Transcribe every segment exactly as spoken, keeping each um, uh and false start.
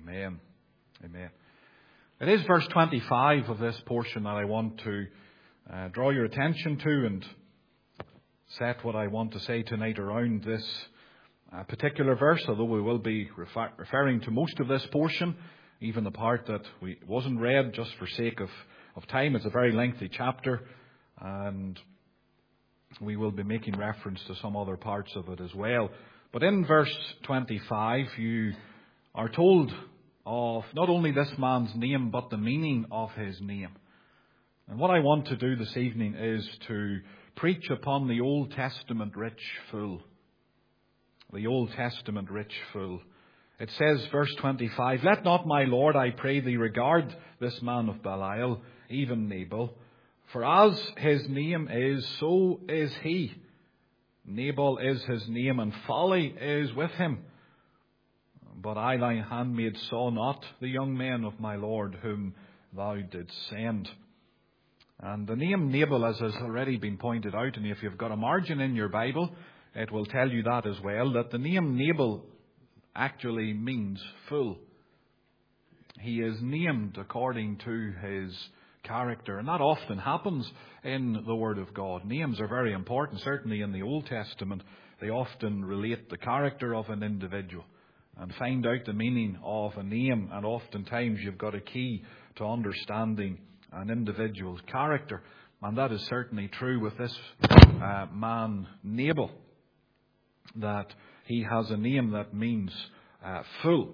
Amen. Amen. It is verse twenty-five of this portion that I want to uh, draw your attention to and set what I want to say tonight around this uh, particular verse, although we will be refer- referring to most of this portion, even the part that we wasn't read just for sake of, of time. It's a very lengthy chapter, and we will be making reference to some other parts of it as well. But in verse twenty-five, you are told of not only this man's name, but the meaning of his name. And what I want to do this evening is to preach upon the Old Testament rich fool. The Old Testament rich fool. It says, verse twenty-five, "Let not my Lord, I pray thee, regard this man of Belial, even Nabal. For as his name is, so is he. Nabal is his name, and folly is with him. But I, thy handmaid, saw not the young men of my Lord whom thou didst send." And the name Nabal, as has already been pointed out, and if you've got a margin in your Bible, it will tell you that as well, that the name Nabal actually means fool. He is named according to his character, and that often happens in the Word of God. Names are very important. Certainly in the Old Testament, they often relate the character of an individual and find out the meaning of a name, and oftentimes you've got a key to understanding an individual's character. And that is certainly true with this uh, man Nabal, that he has a name that means uh, fool.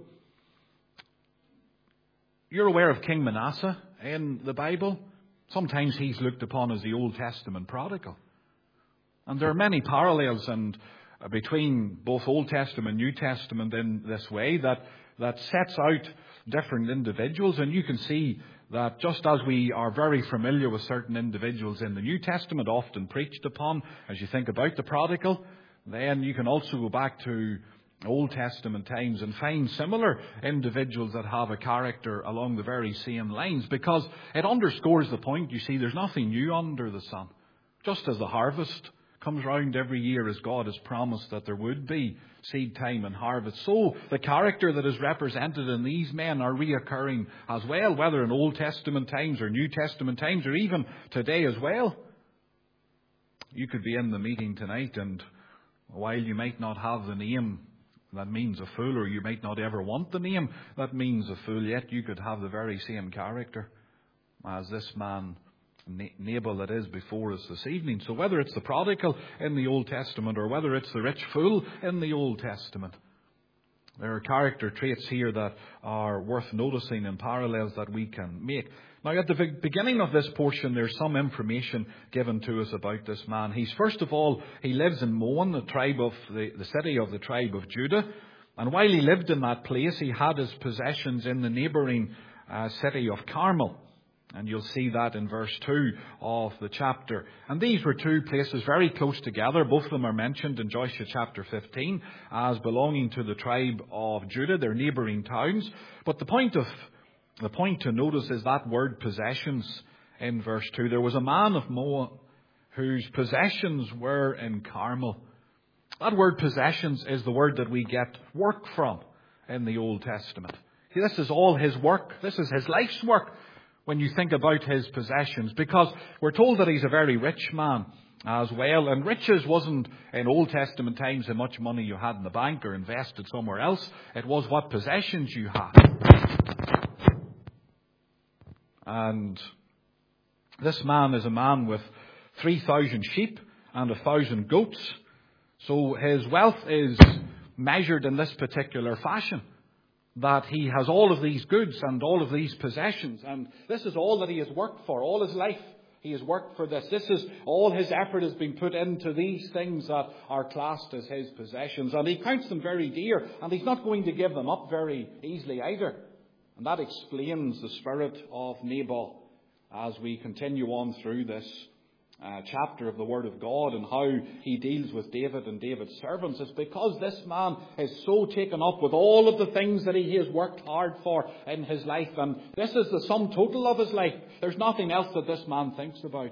You're aware of King Manasseh in the Bible. Sometimes he's looked upon as the Old Testament prodigal. And there are many parallels and uh, between both Old Testament and New Testament in this way that, that sets out different individuals. And you can see that just as we are very familiar with certain individuals in the New Testament, often preached upon, as you think about the prodigal, then you can also go back to Old Testament times and find similar individuals that have a character along the very same lines, because it underscores the point. You see, there's nothing new under the sun. Just as the harvest comes round every year, as God has promised that there would be seed time and harvest, so the character that is represented in these men are reoccurring as well, whether in Old Testament times or New Testament times or even today as well. You could be in the meeting tonight, and while you might not have the name that means a fool, or you might not ever want the name that means a fool, yet you could have the very same character as this man Nabal that is before us this evening. So whether it's the prodigal in the Old Testament or whether it's the rich fool in the Old Testament, there are character traits here that are worth noticing and parallels that we can make. Now, at the beginning of this portion, there's some information given to us about this man. He's, first of all, he lives in Moan, the tribe of the, the city of the tribe of Judah. And while he lived in that place, he had his possessions in the neighbouring uh, city of Carmel. And you'll see that in verse two of the chapter. And these were two places very close together. Both of them are mentioned in Joshua chapter fifteen as belonging to the tribe of Judah, their neighbouring towns. But the point of the point to notice is that word possessions in verse two. There was a man of Moab whose possessions were in Carmel. That word possessions is the word that we get work from in the Old Testament. This is all his work. This is his life's work when you think about his possessions, because we're told that he's a very rich man as well. And riches wasn't in Old Testament times how much money you had in the bank or invested somewhere else. It was what possessions you had. And this man is a man with three thousand sheep and a thousand goats. So his wealth is measured in this particular fashion, that he has all of these goods and all of these possessions. And this is all that he has worked for. All his life he has worked for this. This is all his effort has been put into these things that are classed as his possessions. And he counts them very dear. And he's not going to give them up very easily either. And that explains the spirit of Nabal as we continue on through this Uh, chapter of the Word of God and how he deals with David and David's servants. It's because this man is so taken up with all of the things that he has worked hard for in his life, and this is the sum total of his life. There's nothing else that this man thinks about.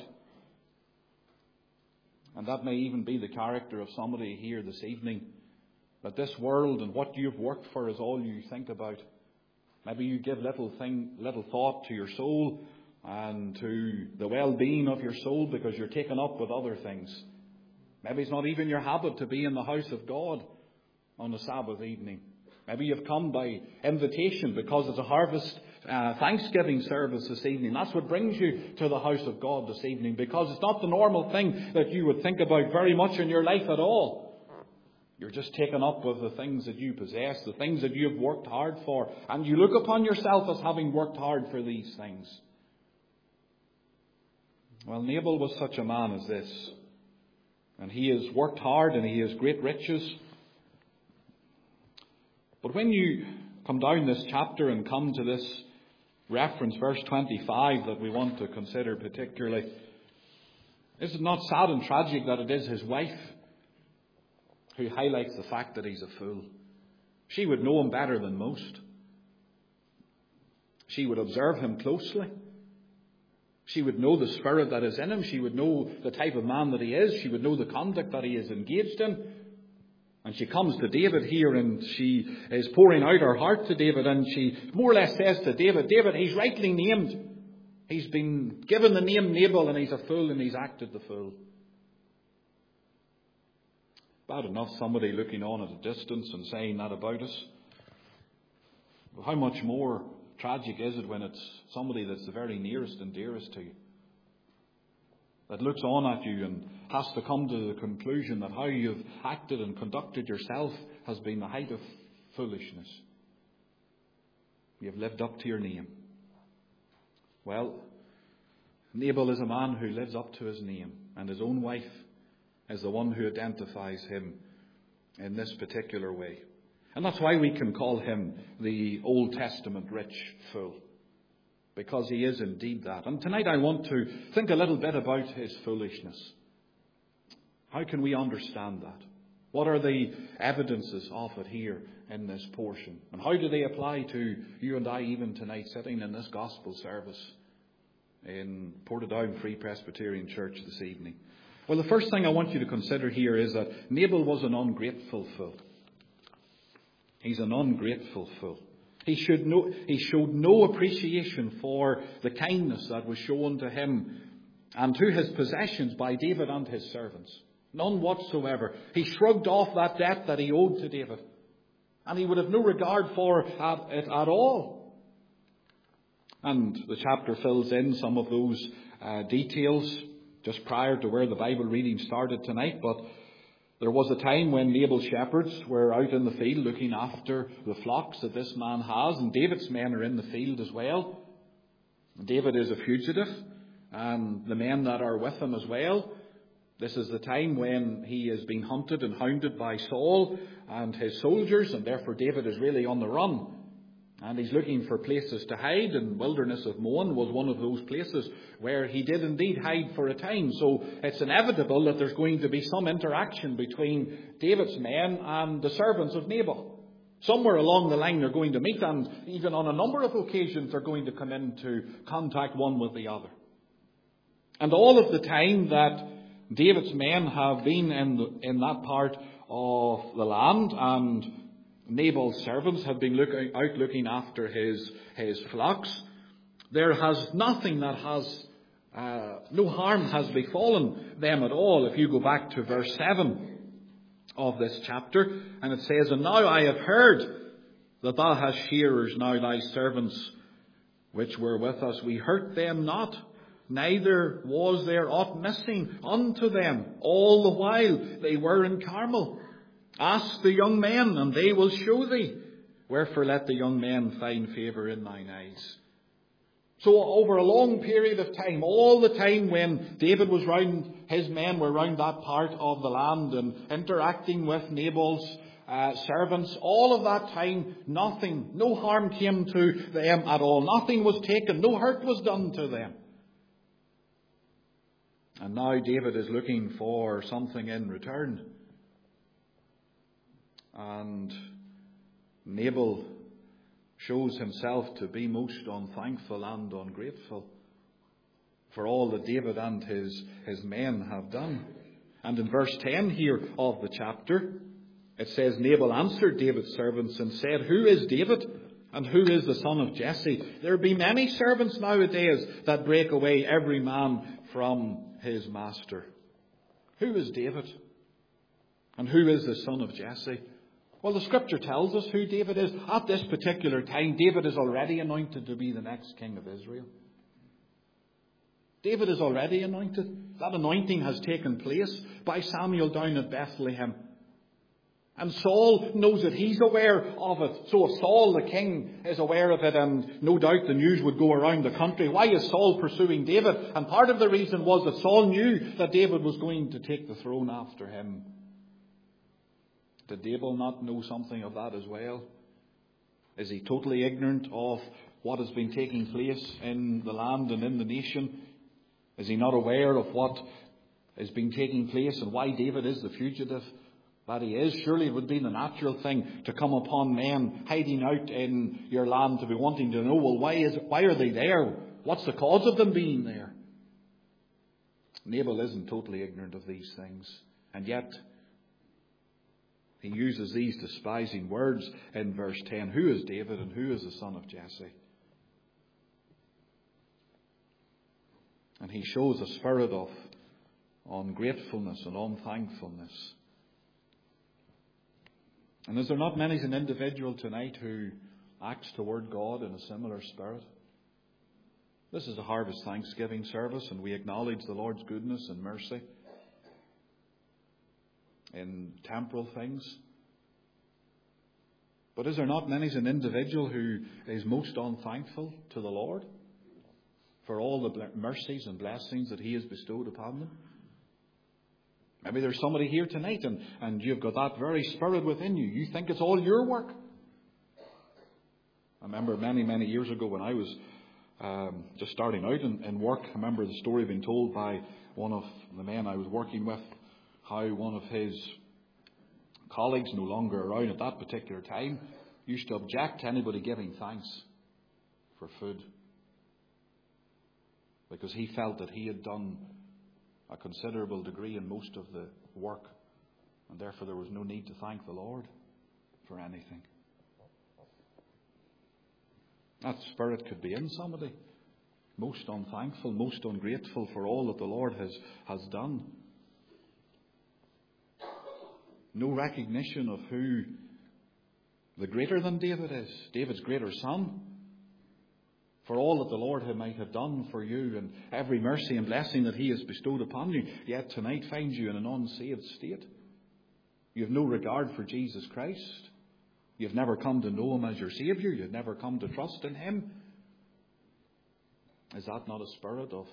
And that may even be the character of somebody here this evening, that this world and what you've worked for is all you think about. Maybe you give little thing, little thought to your soul and to the well-being of your soul because you're taken up with other things. Maybe it's not even your habit to be in the house of God on a Sabbath evening. Maybe you've come by invitation because it's a harvest uh, Thanksgiving service this evening. That's what brings you to the house of God this evening, because it's not the normal thing that you would think about very much in your life at all. You're just taken up with the things that you possess, the things that you have worked hard for, and you look upon yourself as having worked hard for these things. Well, Nabal was such a man as this. And he has worked hard and he has great riches. But when you come down this chapter and come to this reference, verse twenty-five, that we want to consider particularly, is it not sad and tragic that it is his wife who highlights the fact that he's a fool? She would know him better than most. She would observe him closely. She would know the spirit that is in him. She would know the type of man that he is. She would know the conduct that he is engaged in. And she comes to David here and she is pouring out her heart to David, and she more or less says to David, David, he's rightly named. He's been given the name Nabal, and he's a fool, and he's acted the fool. Bad enough somebody looking on at a distance and saying that about us. But how much more tragic is it when it's somebody that's the very nearest and dearest to you, that looks on at you and has to come to the conclusion that how you've acted and conducted yourself has been the height of foolishness. You've lived up to your name. Well, Nabal is a man who lives up to his name, and his own wife is the one who identifies him in this particular way. And that's why we can call him the Old Testament rich fool, because he is indeed that. And tonight I want to think a little bit about his foolishness. How can we understand that? What are the evidences of it here in this portion? And how do they apply to you and I even tonight, sitting in this gospel service in Portadown Free Presbyterian Church this evening? Well, the first thing I want you to consider here is that Nabal was an ungrateful fool. He's an ungrateful fool. He should know, he showed no appreciation for the kindness that was shown to him and to his possessions by David and his servants. None whatsoever. He shrugged off that debt that he owed to David, and he would have no regard for it at all. And the chapter fills in some of those uh, details just prior to where the Bible reading started tonight. But there was a time when Nabal's shepherds were out in the field looking after the flocks that this man has, and David's men are in the field as well. David is a fugitive, and the men that are with him as well. This is the time when he is being hunted and hounded by Saul and his soldiers, and therefore David is really on the run. And he's looking for places to hide, and Wilderness of Moan was one of those places where he did indeed hide for a time. So it's inevitable that there's going to be some interaction between David's men and the servants of Nabal. Somewhere along the line they're going to meet, and even on a number of occasions they're going to come into contact one with the other. And all of the time that David's men have been in, the, in that part of the land, and Nabal's servants have been looking out looking after his, his flocks, there has nothing that has, uh, no harm has befallen them at all. If you go back to verse seven of this chapter, and it says, And now I have heard that thou hast shearers, now thy servants which were with us, we hurt them not, neither was there aught missing unto them all the while they were in Carmel. Ask the young men, and they will show thee. Wherefore let the young men find favour in thine eyes. So over a long period of time, all the time when David was round, his men were round that part of the land and interacting with Nabal's uh, servants, all of that time, nothing, no harm came to them at all. Nothing was taken, no hurt was done to them. And now David is looking for something in return. And Nabal shows himself to be most unthankful and ungrateful for all that David and his, his men have done. And in verse ten here of the chapter, it says, Nabal answered David's servants and said, Who is David? And who is the son of Jesse? There be many servants nowadays that break away every man from his master. Who is David? And who is the son of Jesse? Well, the scripture tells us who David is. At this particular time, David is already anointed to be the next king of Israel. David is already anointed. That anointing has taken place by Samuel down at Bethlehem. And Saul knows that he's aware of it. So if Saul, the king, is aware of it, and no doubt the news would go around the country, why is Saul pursuing David? And part of the reason was that Saul knew that David was going to take the throne after him. Did David not know something of that as well? Is he totally ignorant of what has been taking place in the land and in the nation? Is he not aware of what has been taking place and why David is the fugitive that he is? Surely it would be the natural thing to come upon men hiding out in your land to be wanting to know, well, why is why are they there? What's the cause of them being there? Nabal isn't totally ignorant of these things. And yet, he uses these despising words in verse ten. Who is David and who is the son of Jesse? And he shows a spirit of ungratefulness and unthankfulness. And is there not many an individual tonight who acts toward God in a similar spirit? This is a Harvest Thanksgiving service, and we acknowledge the Lord's goodness and mercy in temporal things. But is there not many an individual who is most unthankful to the Lord for all the mercies and blessings that he has bestowed upon them? Maybe there's somebody here tonight and, and you've got that very spirit within you. You think it's all your work. I remember many, many years ago when I was um, just starting out in, in work, I remember the story being told by one of the men I was working with, how one of his colleagues, no longer around at that particular time, used to object to anybody giving thanks for food, because he felt that he had done a considerable degree in most of the work, and therefore there was no need to thank the Lord for anything. That spirit could be in somebody, most unthankful, most ungrateful for all that the Lord has, has done. No recognition of who the greater than David is, David's greater son. For all that the Lord might have done for you and every mercy and blessing that he has bestowed upon you, yet tonight finds you in an unsaved state. You have no regard for Jesus Christ. You've never come to know him as your Saviour. You've never come to trust in him. Is that not a spirit of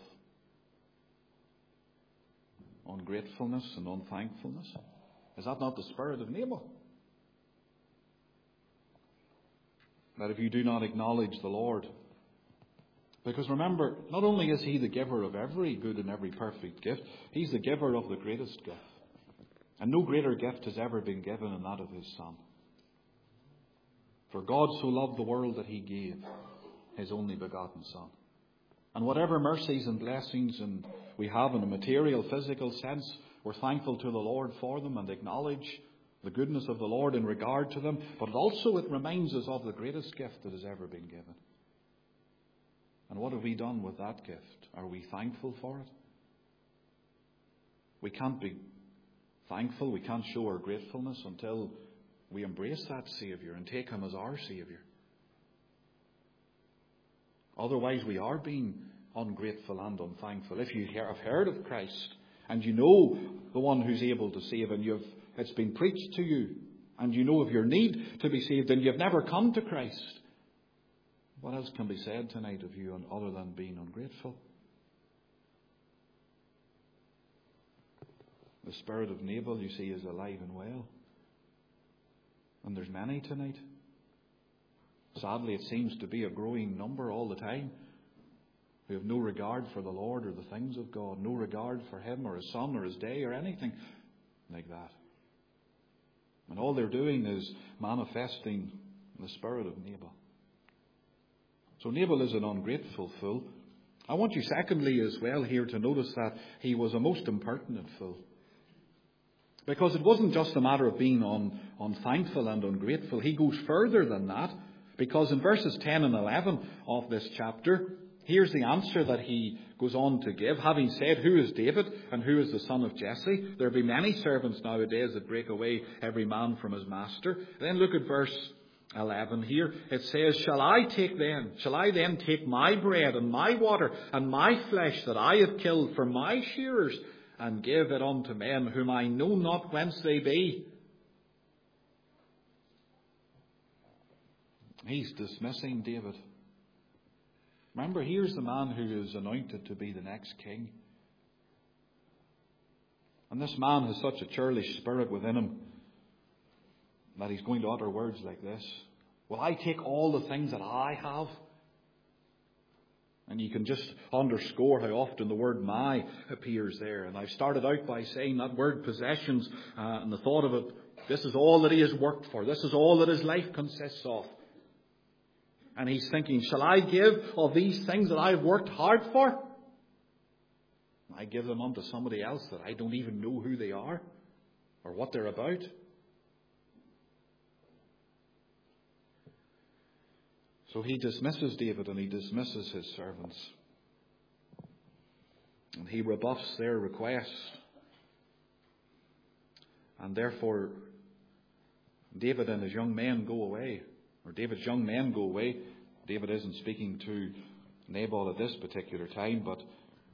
ungratefulness and unthankfulness? Is that not the spirit of Nabal? That if you do not acknowledge the Lord, because remember, not only is he the giver of every good and every perfect gift, he's the giver of the greatest gift. And no greater gift has ever been given than that of his Son. For God so loved the world that he gave his only begotten Son. And whatever mercies and blessings and we have in a material, physical sense, we're thankful to the Lord for them and acknowledge the goodness of the Lord in regard to them. But also it reminds us of the greatest gift that has ever been given. And what have we done with that gift? Are we thankful for it? We can't be thankful, we can't show our gratefulness until we embrace that Saviour and take him as our Saviour. Otherwise we are being ungrateful and unthankful. If you have heard of Christ and you know the one who's able to save, and you've it's been preached to you, and you know of your need to be saved, and you've never come to Christ, what else can be said tonight of you other than being ungrateful? The spirit of Nabal, you see, is alive and well. And there's many tonight. Sadly, it seems to be a growing number all the time who have no regard for the Lord or the things of God, no regard for him or his son or his day or anything like that. And all they're doing is manifesting the spirit of Nabal. So Nabal is an ungrateful fool. I want you secondly as well here to notice that he was a most impertinent fool. Because it wasn't just a matter of being un, unthankful and ungrateful. He goes further than that. Because in verses ten and eleven of this chapter, here's the answer that he goes on to give. Having said, who is David and who is the son of Jesse? There be many servants nowadays that break away every man from his master. Then look at verse eleven here. It says, Shall I take then, shall I then take my bread and my water and my flesh that I have killed for my shearers and give it unto men whom I know not whence they be? He's dismissing David. Remember, here's the man who is anointed to be the next king. And this man has such a churlish spirit within him that he's going to utter words like this. Will I take all the things that I have? And you can just underscore how often the word my appears there. And I've started out by saying that word possessions uh, and the thought of it, this is all that he has worked for. This is all that his life consists of. And he's thinking, shall I give of these things that I've worked hard for? I give them unto somebody else that I don't even know who they are or what they're about. So he dismisses David and he dismisses his servants. And he rebuffs their request. And therefore, David and his young men go away. Or David's young men go away. David isn't speaking to Nabal at this particular time, but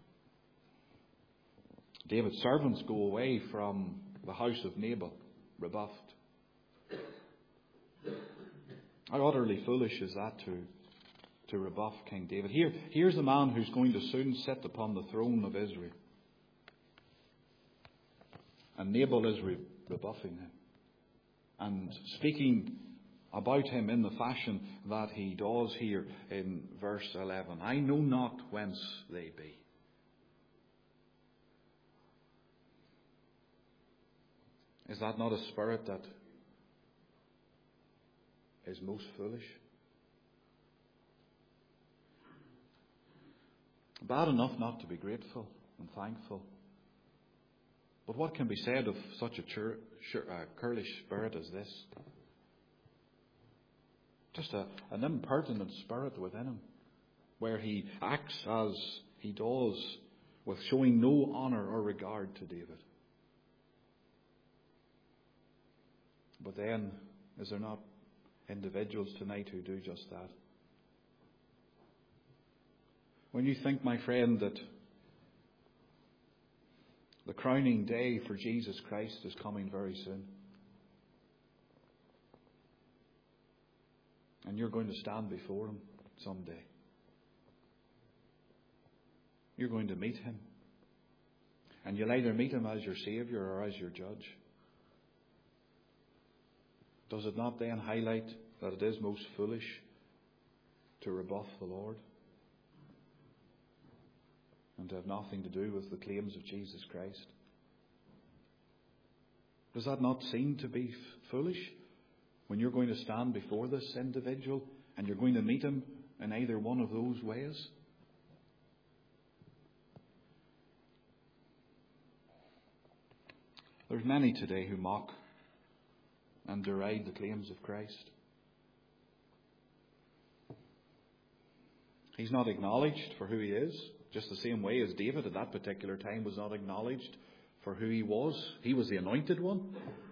David's servants go away from the house of Nabal, rebuffed. How utterly foolish is that to, to rebuff King David? Here, here's a man who's going to soon sit upon the throne of Israel. And Nabal is re- rebuffing him. And speaking about him in the fashion that he does here in verse eleven. I know not whence they be. Is that not a spirit that is most foolish? Bad enough not to be grateful and thankful. But what can be said of such a chur, chur, uh, churlish spirit as this? Just a, an impertinent spirit within him, where he acts as he does, with showing no honour or regard to David. But then, is there not individuals tonight who do just that? When you think, my friend, that the crowning day for Jesus Christ is coming very soon, and you're going to stand before Him someday. You're going to meet Him. And you'll either meet Him as your Saviour or as your Judge. Does it not then highlight that it is most foolish to rebuff the Lord? And to have nothing to do with the claims of Jesus Christ? Does that not seem to be f- foolish? When you're going to stand before this individual and you're going to meet him in either one of those ways? There's many today who mock and deride the claims of Christ. He's not acknowledged for who he is, just the same way as David at that particular time was not acknowledged for who he was. He was the anointed one.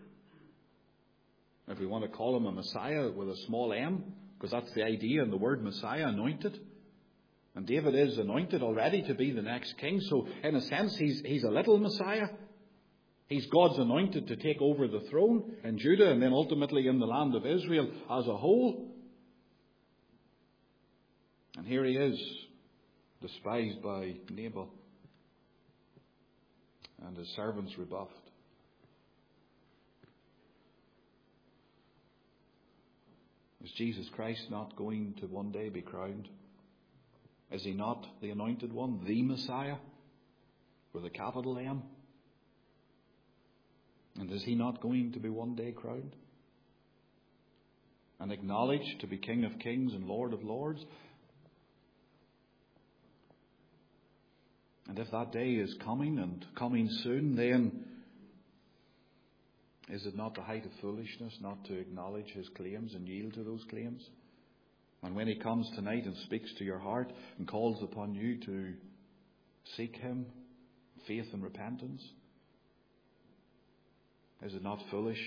If we want to call him a Messiah with a small m, because that's the idea in the word Messiah, anointed. And David is anointed already to be the next king. So in a sense, he's, he's a little Messiah. He's God's anointed to take over the throne in Judah and then ultimately in the land of Israel as a whole. And here he is, despised by Nabal and his servants rebuffed. Is Jesus Christ not going to one day be crowned? Is he not the anointed one, the Messiah, with a capital M? And is he not going to be one day crowned and acknowledged to be King of Kings and Lord of Lords? And if that day is coming and coming soon, then is it not the height of foolishness not to acknowledge his claims and yield to those claims? And when he comes tonight and speaks to your heart and calls upon you to seek him, faith and repentance, is it not foolish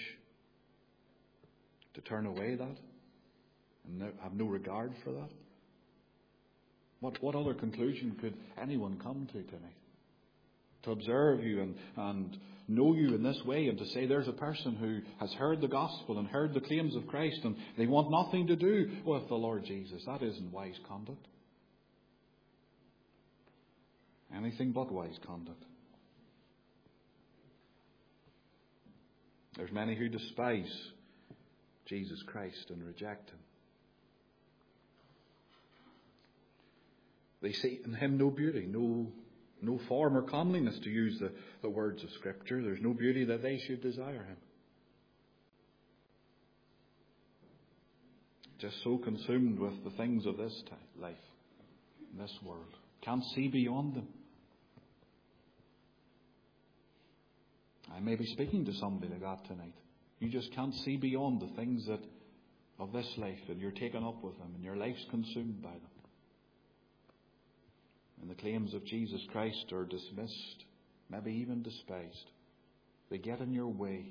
to turn away that and no, have no regard for that? What, what other conclusion could anyone come to tonight? To observe you and, and know you in this way and to say there's a person who has heard the gospel and heard the claims of Christ and they want nothing to do with the Lord Jesus. That isn't wise conduct. Anything but wise conduct. There's many who despise Jesus Christ and reject him. They see in him no beauty, no no form or comeliness, to use the, the words of Scripture. There's no beauty that they should desire him. Just so consumed with the things of this life, this world. Can't see beyond them. I may be speaking to somebody like that tonight. You just can't see beyond the things that of this life, and you're taken up with them, and your life's consumed by them. And the claims of Jesus Christ are dismissed, maybe even despised. They get in your way.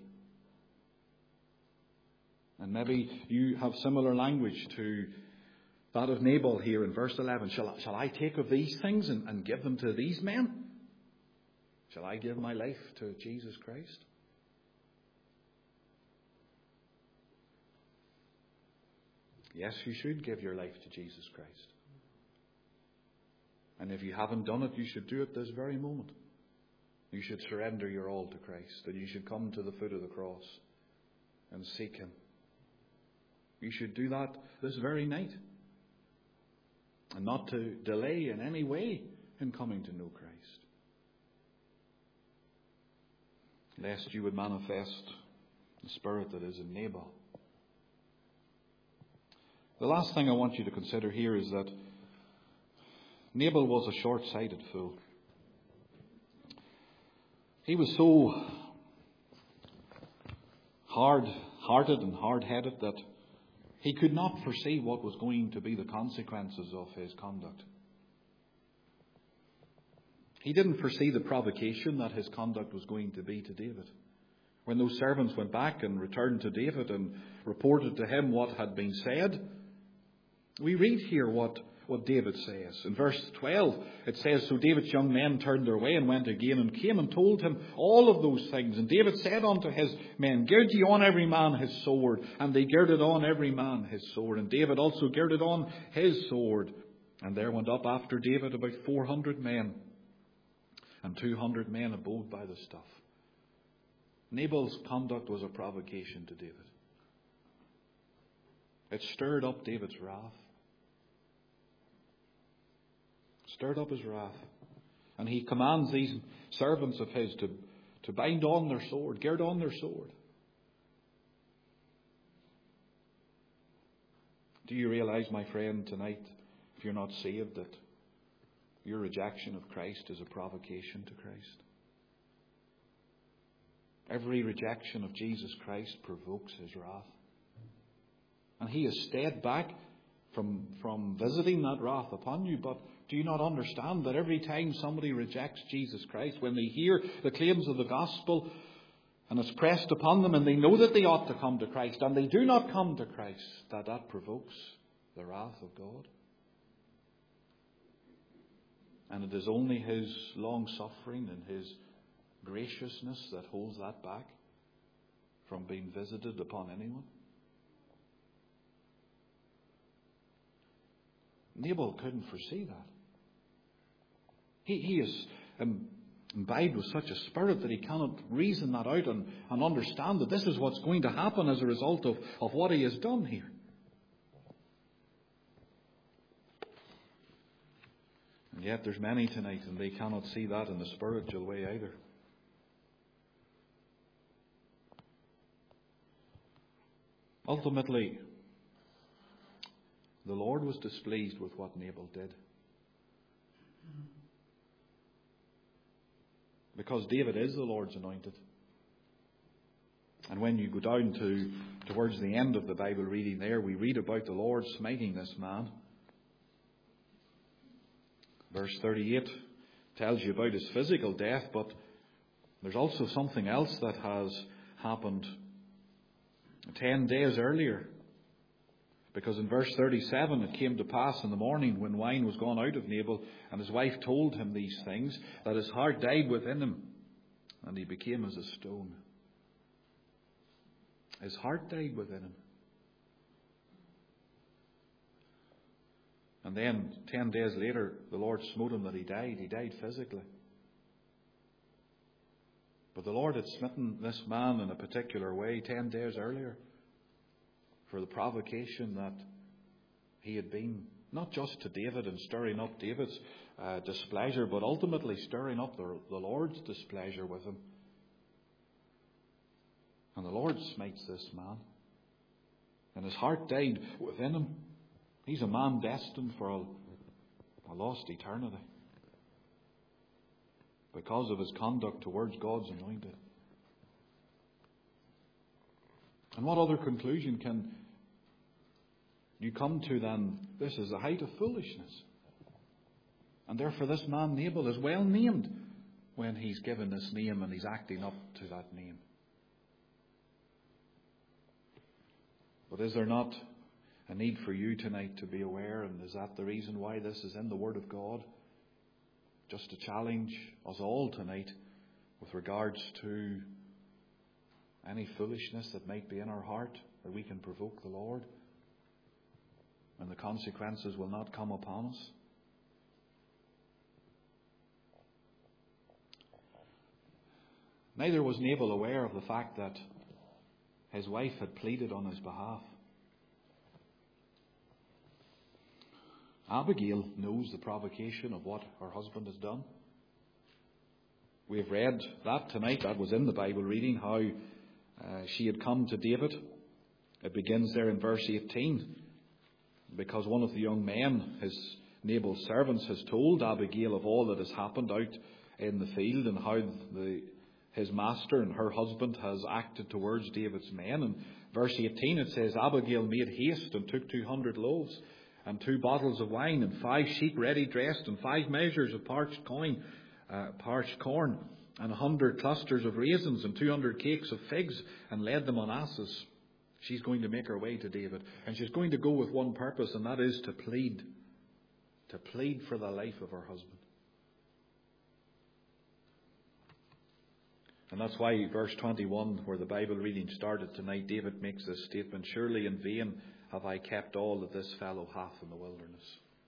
And maybe you have similar language to that of Nabal here in verse eleven. Shall I, shall I take of these things and, and give them to these men? Shall I give my life to Jesus Christ? Yes, you should give your life to Jesus Christ. And if you haven't done it, you should do it this very moment. You should surrender your all to Christ. And you should come to the foot of the cross and seek him. You should do that this very night. And not to delay in any way in coming to know Christ. Lest you would manifest the spirit that is in Nabal. The last thing I want you to consider here is that Nabal was a short-sighted fool. He was so hard-hearted and hard-headed that he could not foresee what was going to be the consequences of his conduct. He didn't foresee the provocation that his conduct was going to be to David. When those servants went back and returned to David and reported to him what had been said, we read here what What David says. In verse twelve, it says, So David's young men turned their way and went again and came and told him all of those things. And David said unto his men, Gird ye on every man his sword. And they girded on every man his sword. And David also girded on his sword. And there went up after David about four hundred men. And two hundred men abode by the stuff. Nabal's conduct was a provocation to David. It stirred up David's wrath. Stirred up his wrath. And he commands these servants of his to, to bind on their sword, gird on their sword. Do you realize, my friend, tonight, if you're not saved, that your rejection of Christ is a provocation to Christ? Every rejection of Jesus Christ provokes his wrath. And he has stayed back from, from visiting that wrath upon you, but do you not understand that every time somebody rejects Jesus Christ, when they hear the claims of the gospel and it's pressed upon them and they know that they ought to come to Christ and they do not come to Christ, that that provokes the wrath of God? And it is only his long suffering and his graciousness that holds that back from being visited upon anyone. Nabal couldn't foresee that. He, he is imbibed with such a spirit that he cannot reason that out and, and understand that this is what's going to happen as a result of, of what he has done here. And yet there's many tonight and they cannot see that in the spiritual way either. Ultimately, the Lord was displeased with what Nabal did. Because David is the Lord's anointed. And when you go down to towards the end of the Bible reading there, we read about the Lord smiting this man. Verse thirty-eight tells you about his physical death, but there's also something else that has happened ten days earlier. Because in verse thirty-seven, it came to pass in the morning when wine was gone out of Nabal, and his wife told him these things, that his heart died within him, and he became as a stone. His heart died within him. And then, ten days later, the Lord smote him that he died. He died physically. But the Lord had smitten this man in a particular way ten days earlier for the provocation that he had been, not just to David and stirring up David's uh, displeasure, but ultimately stirring up the, the Lord's displeasure with him. And the Lord smites this man. And his heart died within him. He's a man destined for a, a lost eternity because of his conduct towards God's anointed. And what other conclusion can you come to than this is the height of foolishness? And therefore this man Nabal is well named when he's given this name and he's acting up to that name. But is there not a need for you tonight to be aware, and is that the reason why this is in the Word of God? Just to challenge us all tonight with regards to any foolishness that might be in our heart, that we can provoke the Lord, and the consequences will not come upon us. Neither was Nabal aware of the fact that his wife had pleaded on his behalf. Abigail knows the provocation of what her husband has done. We have read that tonight. That was in the Bible reading, how uh, she had come to David. It begins there in verse eighteen. Because one of the young men, his Nabal's servants, has told Abigail of all that has happened out in the field and how the his master and her husband has acted towards David's men. And verse eighteen, it says, Abigail made haste and took two hundred loaves and two bottles of wine and five sheep ready dressed and five measures of parched coin, uh, parched corn and a hundred clusters of raisins and two hundred cakes of figs, and led them on asses. She's going to make her way to David, and she's going to go with one purpose, and that is to plead, to plead for the life of her husband. And that's why verse twenty-one, where the Bible reading started tonight, David makes this statement, surely in vain have I kept all that this fellow hath in the wilderness.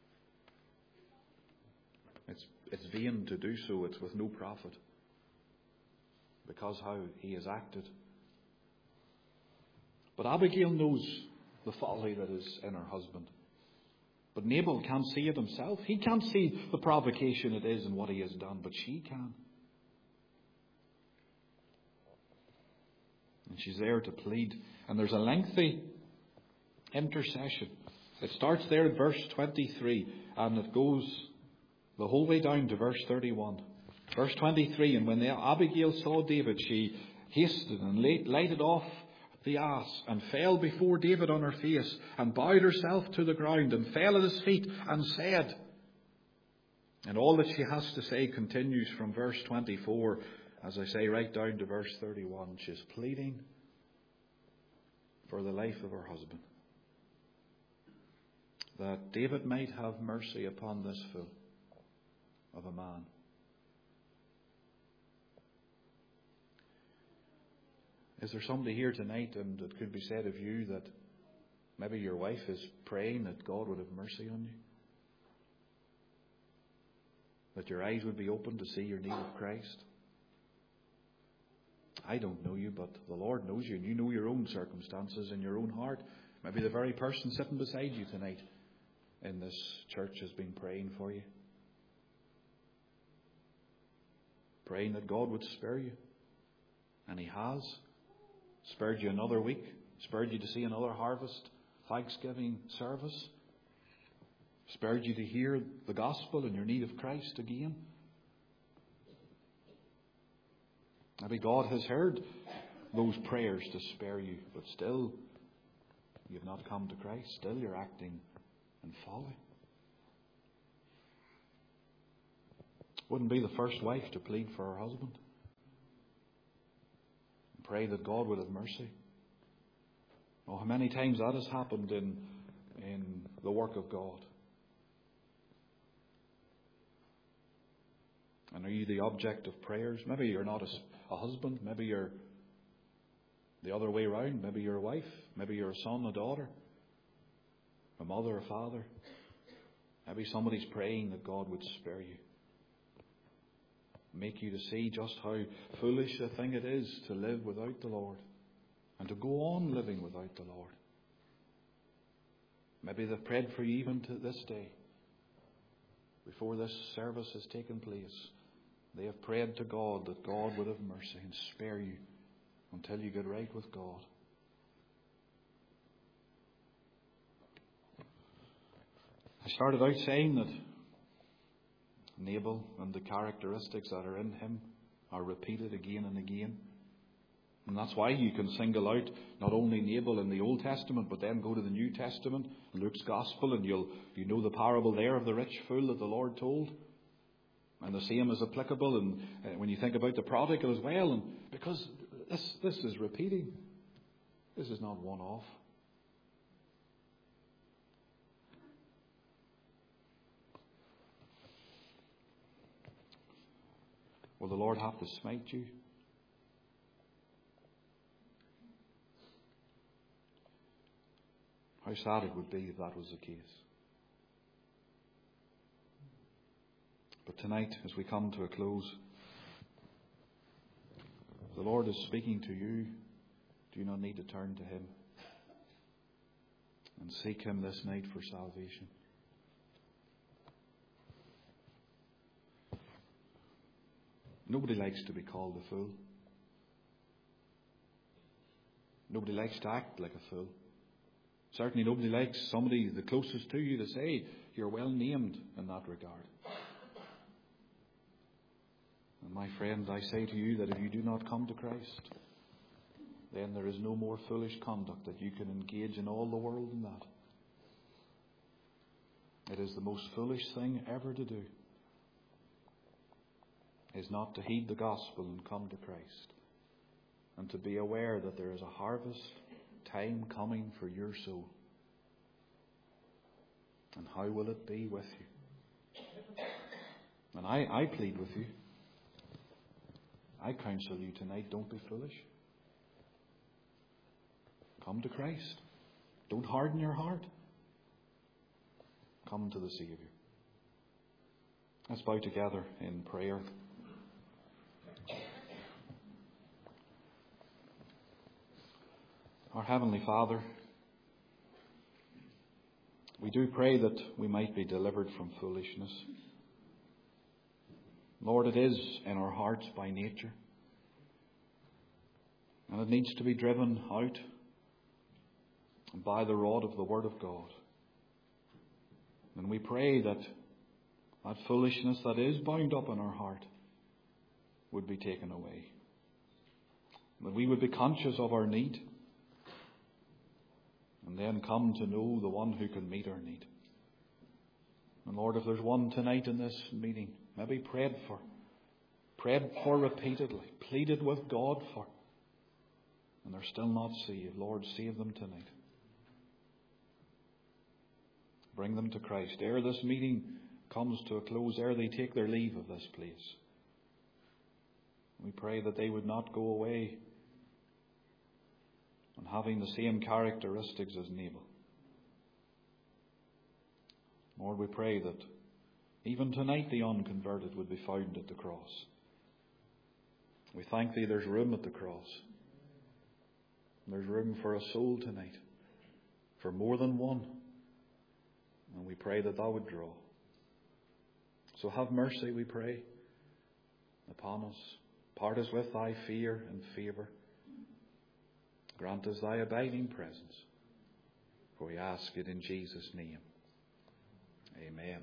It's, it's vain to do so. It's with no profit. Because how he has acted. But Abigail knows the folly that is in her husband. But Nabal can't see it himself. He can't see the provocation it is in what he has done, but she can. And she's there to plead. And there's a lengthy intercession. It starts there at verse twenty-three and it goes the whole way down to verse thirty-one. Verse twenty-three, and when Abigail saw David, she hasted and lighted off the ass and fell before David on her face and bowed herself to the ground and fell at his feet and said, and all that she has to say continues from verse twenty-four, as I say, right down to verse thirty-one. She's pleading for the life of her husband, that David might have mercy upon this fool of a man. Is there somebody here tonight, and it could be said of you, that maybe your wife is praying that God would have mercy on you? That your eyes would be open to see your need of Christ? I don't know you, but the Lord knows you, and you know your own circumstances in your own heart. Maybe the very person sitting beside you tonight in this church has been praying for you. Praying that God would spare you. And He has. Spared you another week. Spared you to see another harvest Thanksgiving service. Spared you to hear the gospel and your need of Christ again. Maybe God has heard those prayers to spare you, but still you've not come to Christ. Still you're acting in folly. Wouldn't be the first wife to plead for her husband. And pray that God would have mercy. Oh, how many times that has happened in, in the work of God. And are you the object of prayers? Maybe you're not a, a husband. Maybe you're the other way around. Maybe you're a wife. Maybe you're a son, a daughter, a mother, a father. Maybe somebody's praying that God would spare you. Make you to see just how foolish a thing it is to live without the Lord and to go on living without the Lord. Maybe they've prayed for you even to this day. Before this service has taken place, they have prayed to God that God would have mercy and spare you until you get right with God. I started out saying that Nabal and the characteristics that are in him are repeated again and again. And that's why you can single out not only Nabal in the Old Testament, but then go to the New Testament, Luke's Gospel, and you'll you know the parable there of the rich fool that the Lord told. And the same is applicable and uh, when you think about the prodigal as well. And because this this is repeating. This is not one off. Will the Lord have to smite you? How sad it would be if that was the case. But tonight, as we come to a close, if the Lord is speaking to you, do you not need to turn to Him and seek Him this night for salvation? Nobody likes to be called a fool. Nobody likes to act like a fool. Certainly nobody likes somebody the closest to you to say you're well named in that regard. And my friend, I say to you that if you do not come to Christ, then there is no more foolish conduct that you can engage in all the world in that. It is the most foolish thing ever to do, is not to heed the gospel and come to Christ, and to be aware that there is a harvest time coming for your soul. And how will it be with you? And I, I plead with you, I counsel you tonight, don't be foolish. Come to Christ. Don't harden your heart. Come to the Saviour. Let's bow together in prayer. Our Heavenly Father, we do pray that we might be delivered from foolishness. Lord, it is in our hearts by nature, and it needs to be driven out by the rod of the Word of God. And we pray that that foolishness that is bound up in our heart would be taken away, that we would be conscious of our need, and then come to know the one who can meet our need. And Lord, if there's one tonight in this meeting, maybe prayed for, prayed for repeatedly, pleaded with God for, and they're still not saved, Lord, save them tonight. Bring them to Christ. Ere this meeting comes to a close, ere they take their leave of this place, we pray that they would not go away and having the same characteristics as Nabal. Lord, we pray that even tonight the unconverted would be found at the cross. We thank Thee there's room at the cross. There's room for a soul tonight, for more than one. And we pray that Thou would draw. So have mercy, we pray, upon us. Part us with Thy fear and favour. Grant us Thy abiding presence. For we ask it in Jesus' name. Amen.